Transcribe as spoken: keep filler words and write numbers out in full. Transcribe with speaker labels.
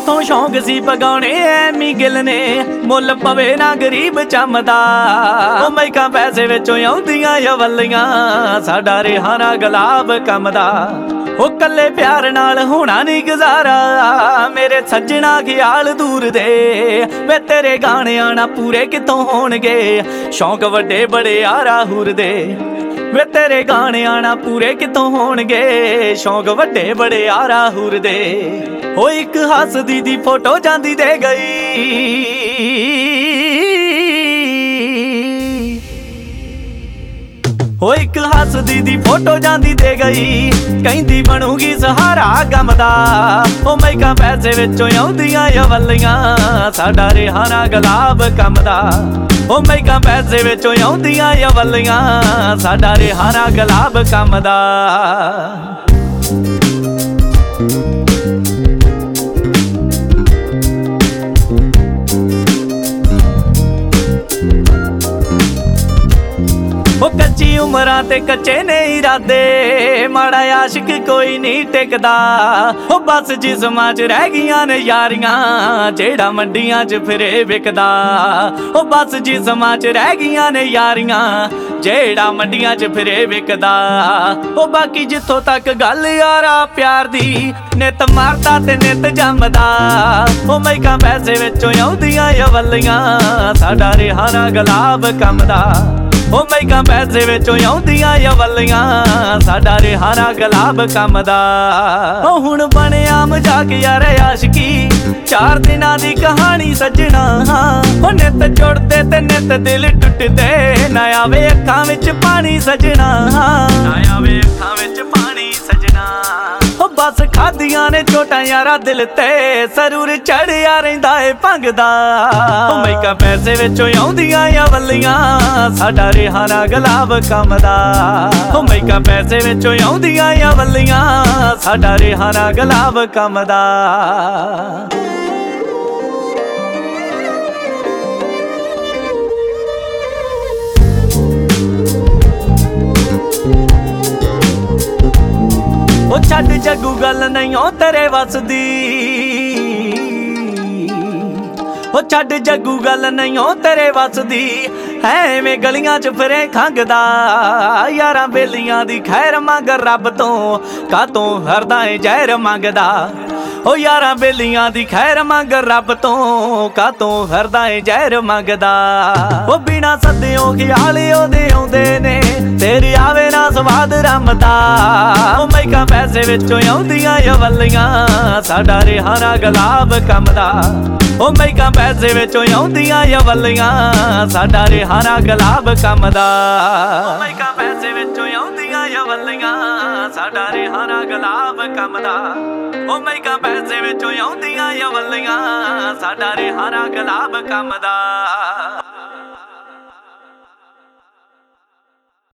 Speaker 1: ਜਿੱਥੋਂ ਸ਼ੌਂਕ ਸੀ ਪਗਾਉਣੇ ਐਮੀ ਗਿੱਲ ਨੇ ਮੁੱਲ ਪਵੇ ਨਾ ਗਰੀਬ ਚੰਮਦਾ। ਉਹ ਮੈਕਾਂ ਪੈਸੇ ਵਿੱਚੋਂ ਆਉਂਦੀਆਂ ਅਵਲੀਆਂ ਸਾਡਾ ਰਿਹਾ ਨਾ ਗੁਲਾਬ ਕੰਮ ਦਾ। ਉਹ ਕੱਲੇ ਪਿਆਰ ਨਾਲ ਹੋਣਾ ਨਹੀਂ ਗੁਜ਼ਾਰਾ ਮੇਰੇ ਸੱਜਣਾ ਖਿਆਲ ਦੂਰ ਦੇ ਵੇ ਤੇਰੇ ਗਾਣਿਆਂ ਨਾ ਪੂਰੇ ਕਿੱਥੋਂ ਹੋਣਗੇ ਸ਼ੌਂਕ ਵੱਡੇ ਬੜੇ ਆ ਰਾਹੂਰ ਦੇ ਵੇ ਤੇਰੇ ਗਾਣਿਆਂ ਨਾ ਪੂਰੇ ਕਿੱਥੋਂ ਹੋਣਗੇ ਸ਼ੌਂਕ ਵੱਡੇ ਬੜੇ ਆ ਰਾਹੂਰ ਦੇ। ਉਹ ਇੱਕ ਹੱਸਦੀ ਦੀ ਫੋਟੋ ਜਾਂਦੀ ਦੇ ਗਈ ਉਹ ਇੱਕ ਹੱਸਦੀ ਦੀ ਫੋਟੋ ਜਾਂਦੀ ਦੇ ਗਈ ਕਹਿੰਦੀ ਬਣੂਗੀ ਸਹਾਰਾ ਗਮ ਦਾ। ਉਹ ਮੈਕਾਂ ਪੈਸੇ ਵਿੱਚੋਂ ਆਉਂਦੀਆਂ ਅਵਲੀਆਂ ਸਾਡਾ ਰਿਹਾ ਨਾ ਗੁਲਾਬ ਕੰਮ ਦਾ। ਉਹ ਮੈਕਾਂ ਪੈਸੇ ਵਿੱਚੋਂ ਆਉਂਦੀਆਂ ਅਵਲੀਆਂ ਸਾਡਾ ਰਿਹਾ ਨਾ ਗੁਲਾਬ ਕੰਮ ਦਾ। ਉਹ ਕੱਚੀ ਉਮਰਾਂ ਤੇ ਕੱਚੇ ਨੇ ਇਰਾਦੇ ਮਾੜਾ ਆਸ਼ਿਕ ਕੋਈ ਨਹੀਂ ਟਿਕਦਾ। ਉਹ ਬਸ ਜਿਸਮਾਂ 'ਚ ਰਹਿ ਗਈਆਂ ਨੇ ਯਾਰੀਆਂ ਜਿਹੜਾ ਮੰਡੀਆਂ 'ਚ ਫਿਰੇ ਵਿਕਦਾ। ਉਹ ਬਸ ਜਿਸਮਾਂ 'ਚ ਰਹਿ ਗਈਆਂ ਨੇ ਯਾਰੀਆਂ ਜਿਹੜਾ ਮੰਡੀਆਂ 'ਚ ਫਿਰੇ ਵਿਕਦਾ। ਉਹ ਬਾਕੀ ਜਿੱਥੋਂ ਤੱਕ ਗੱਲ ਯਾਰਾ ਪਿਆਰ ਦੀ ਨਿਤ ਮਾਰਦਾ ਤੇ ਨਿਤ ਜੰਮਦਾ। ਉਹ ਮੈਕਾਂ ਪੈਸੇ ਵਿੱਚੋਂ ਆਉਂਦੀਆਂ ਅਵਲੀਆਂ ਸਾਡਾ ਰਿਹਾ ਨਾ ਗੁਲਾਬ ਕੰਮ ਦਾ। ਉਹ ਮੈਕਾਂ ਪੈਸੇ ਵਿੱਚੋਂ ਆਉਂਦੀਆਂ ਅਵਲੀਆਂ ਸਾਡਾ ਰਿਹਾ ਨਾ ਗੁਲਾਬ ਕੰਮ ਦਾ। ਉਹ ਹੁਣ ਬਣਿਆ ਮਜ਼ਾਕ ਯਾਰ ਆਸ਼ਕੀ ਚਾਰ ਦਿਨਾਂ ਦੀ ਕਹਾਣੀ ਸੱਜਣਾ। ਉਹ ਨਿੱਤ ਜੁੜਦੇ ਤੇ ਨਿੱਤ ਦਿਲ ਟੁੱਟਦੇ ਨਾ ਆਵੇ ਅੱਖਾਂ ਵਿੱਚ ਪਾਣੀ ਸੱਜਣਾ ਨਾ ਆਵੇ ਅੱਖਾਂ ਵਿੱਚ ਪਾਣੀ ਸੱਜਣਾ। ਉਹ ਬਸ ਖਾਦੀਆਂ ਨੇ ਚੋਟਾਂ ਯਾਰਾ ਦਿਲ ਤੇ ਸਰੂਰ ਚੜਿਆ ਰਹਿੰਦਾ ਏ ਭੰਗ ਦਾ। ਉਹ ਮੈਕਾਂ ਪੈਸੇ ਵਿੱਚੋਂ ਆਉਂਦੀਆਂ ਅਵਲੀਆਂ ਸਾਡਾ ਰਿਹਾ ਨਾ ਗੁਲਾਬ ਕੰਮ ਦਾ। ਉਹ ਮੈਕਾਂ ਪੈਸੇ ਵਿੱਚੋਂ ਆਉਂਦੀਆਂ ਅਵਲੀਆਂ ਸਾਡਾ ਰਿਹਾ ਨਾ ਗੁਲਾਬ ਕੰਮ ਦਾ। ਉਹ ਛੱਡ ਜੱਗੂ ਗੱਲ ਨਹੀਂ ਓ ਤੇਰੇ ਵੱਸਦੀ। ਉਹ ਛੱਡ ਜੱਗੂ ਗੱਲ ਨਹੀਂ ਓ ਤੇਰੇ ਵੱਸਦੀ ਐਵੇਂ ਗਲੀਆਂ 'ਚ ਫਿਰੇ ਖੰਗਦਾ। ਯਾਰਾਂ ਬੇਲੀਆਂ ਦੀ ਖੈਰ ਮੰਗ ਰੱਬ ਤੋਂ ਕਾਤੋਂ ਹਰਦਾ ਏ ਜ਼ਹਿਰ ਮੰਗਦਾ। ਉਹ ਯਾਰਾਂ ਬੇਲੀਆਂ ਦੀ ਖੈਰ ਮੰਗ ਰੱਬ ਤੋਂ ਕਾਤੋਂ ਹਰਦਾ ਏ ਜ਼ਹਿਰ ਮੰਗਦਾ। ਉਹ ਬਿਨਾ ਸੱਦਿਓ ਖਿਆਲ ਉਹਦੇ ਆਉਂਦੇ ਨੇ ਤੇਰੀ ਆਵੇ ਨਾ ਸਵਾਦ ਰਮ ਦਾ। ਉਹ ਮੈਕਾਂ ਪੈਸੇ ਵਿੱਚੋਂ ਆਉਂਦੀਆਂ ਅਵਲੀਆਂ ਸਾਡਾ ਰਿਹਾ ਨਾ ਗੁਲਾਬ ਕੰਮ ਦਾ। ਉਹ ਮੈਕਾਂ ਪੈਸੇ ਵਿੱਚੋਂ ਆਉਂਦੀਆਂ ਅਵਲੀਆਂ ਸਾਡਾ ਰਿਹਾ ਨਾ ਗੁਲਾਬ ਕੰਮ ਦਾ। ਉਹ ਮੈਕਾਂ ਪੈਸੇ ਵਿੱਚੋਂ ਆਉਂਦੀਆਂ ਅਵਲੀਆਂ ਸਾਡਾ ਰਿਹਾ ਨਾ ਗੁਲਾਬ ਕੰਮ ਦਾ। ਉਹ ਮੈਕਾਂ ਪੈਸੇ ਵਿੱਚੋਂ ਆਉਂਦੀਆਂ ਅਵਲੀਆਂ ਸਾਡਾ ਰਿਹਾ ਨਾ ਗੁਲਾਬ ਕੰਮ ਦਾ।